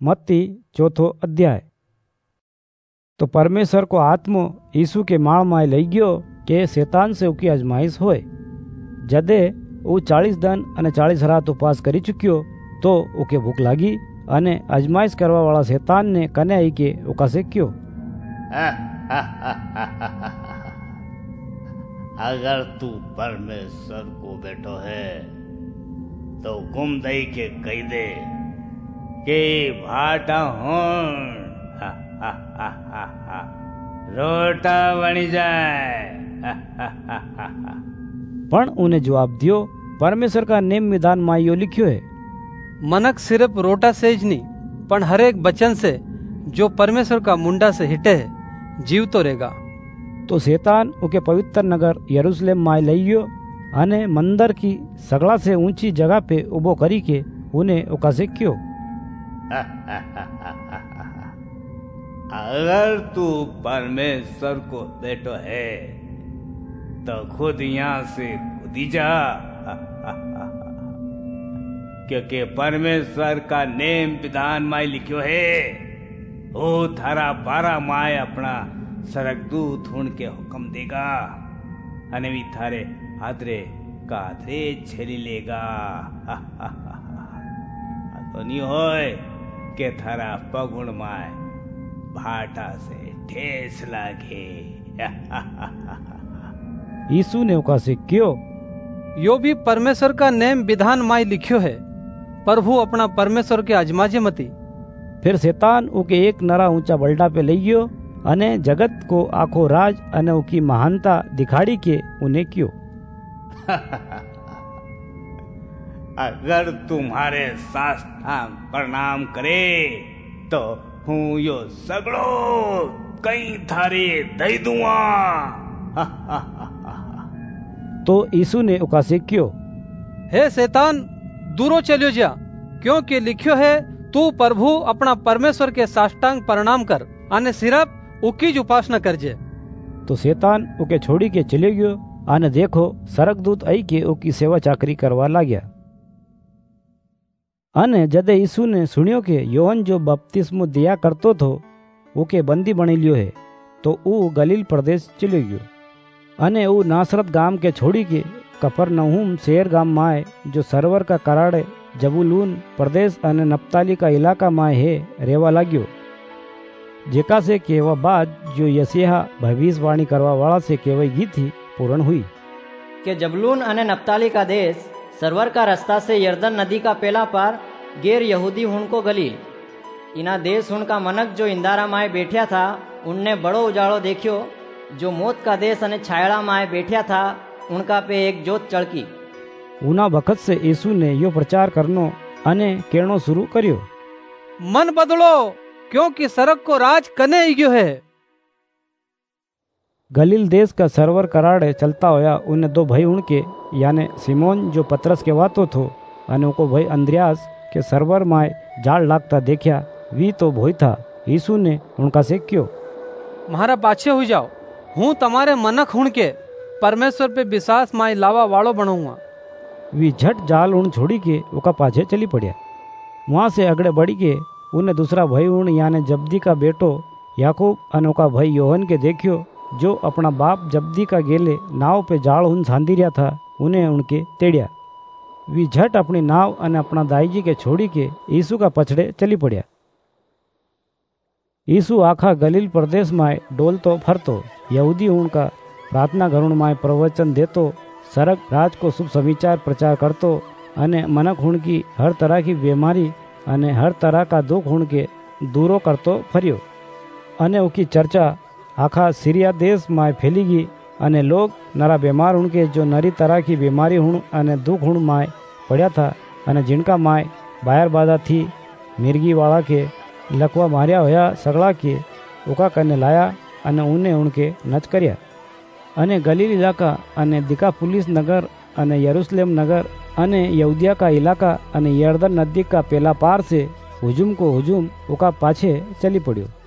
मत्ती 4 अध्याय। तो परमेश्वर को आत्मो यीशु के माळ माय लई गयो के शैतान से उकी अजमाइश होय। जदे वो 40 दिन अने 40 रात उपवास करी चुक्यो तो उके भूख लागी अने अजमाइश करवा वाला शैतान ने कने आई के उका से क्यों अगर तू परमेश्वर को बेटो है तो गुम दई के कही दे के भाटा होन रोटा बनी जाए। पण उन्हें जवाब दियो, परमेश्वर का नेम विधान में यो लिखियो है, मनक सिर्फ रोटा से ज नहीं पण हर एक बचन से जो परमेश्वर का मुंडा से हिटे है जीव तो रहेगा। तो शैतान उके पवित्र नगर यरूशलेम में लई गयो अने मंदिर की सगला से ऊंची जगह पे उबो करी के उन्हें उका से क्यों अगर तू परमेश्वर को बेटो है तो खुद यहाँ से कूदी जा, क्योंकि परमेश्वर का नेम विधान माय लिखियो है, वो थारा 12 माय अपना सरकदूत हुन के हुक्म देगा अने भी थारे हाथरे काथरे छेली लेगा। तो नहीं होय के थारा पगुण माय भाटा से ठेस लागे। यीशु ने उका से क्यों यो भी परमेश्वर का नेम विधान माय लिखियो है, प्रभु अपना परमेश्वर के आजमाजे मती। फिर शैतान उके एक नरा ऊंचा बल्डा पे लई गयो अने जगत को आखो राज अने उकी महानता दिखाड़ी के उन्हें क्यों अगर तुम्हारे साष्टांग प्रणाम करे तो हूँ यो सगड़ो कई थारे दई दूंगा। तो यीशु ने उका से क्यों हे शैतान दूरो चलियो जा, क्योंकि लिखियो है तू प्रभु अपना परमेश्वर के साष्टांग प्रणाम कर अने सिर्फ उकी ज उपासना करजे। तो शैतान उके छोड़ी के चले गयो अने देखो सरकदूत आई के उकी सेवा चाकरी करवा लाग्या। अने जदे यीशु ने सुनियो के योहन जो बपतिस्मो दिया करतो थो उके बंदी बनी लियो है तो ऊ गलील प्रदेश चले गयो अने ऊ नासरत गाम के छोड़ी के कफरनहूम शहर गाम माए जो सरवर का कराड़े जबूलून प्रदेश अने नप्ताली का इलाका माए है रेवा लाग्यो, जेका से केवा बात जो यसीहा भविष्यवाणी करवा वाला से केवई गई थी पूर्ण हुई कि जबूलून अने नप्ताली का देश सरवर का रास्ता से यरदन नदी का पहला पार गैर यहूदी हुन को गलील, इना देश हुन का मनक जो इंदारा माए बैठा था उनने बड़ो उजाड़ो देखियो, जो मौत का देश अने छायड़ा माए बैठा था उनका पे एक जोत चड़की। उना बखत से यीशु ने यो प्रचार करनो अने कहनो शुरू करियो, मन बदलो क्योंकि सरक को राज कने गयो है। गलील देश का सरवर कराड़े चलता होया उन्हें 2 भाई उनके यानी सिमोन जो पतरस के वातो थो अने उनको भाई अंद्रयास के सरवर माए जाल लागता देखा वी तो भोई था। यीशु ने उनका से क्यों महारा पाछे हो जाओ, हूँ तुम्हारे मनक हुण के परमेश्वर पे विश्वास माय लावा वालो बनाऊंगा। वी झट जाल उन छोड़ी के उका पाछे चली पड़िया। वहां से अगड़े बढ़ी के उन्हें दूसरा भाई उन यानी जब्दी का बेटो याकूब अनोका भाई योहन के देखियो जो अपना बाप जब्दी का गेले नाव पे जाल उन सांधी रहा था, उन्हें उनके तेड़िया। वी झट अपनी नाव अने अपना दाईजी के छोड़ी के यीशु का पछड़े चली पड़िया। यीशु आखा गलील प्रदेश में डोलतो फरतो यहूदी उनका प्रार्थना घरुण में प्रवचन देतो, सरक राज को शुभ समाचार प्रचार करतो अने मनक हुण की हर तरह की बीमारी अने हर तरह का दुख हुण के दूरो करतो फरियो अने उकी चर्चा आखा सीरिया देश में फैली गई अने लोग नरा बीमार हुण के जो नरी तरह की बीमारी हुण अने दुख हुण माय पड़ा था अने जिनका माय बाहर बाधा थी मिर्गी वाला के लकवा मारिया होया सगड़ा के उका कने लाया अने उन्हें उनके नच कर्या अने गलील इलाका अने दिकापुलिस नगर अने यरूशलेम नगर अने यहूदिया का इलाका अने यरदन नदी का पहला पार से हुजूम को हुजूम उका पाछे चली पड़ियो।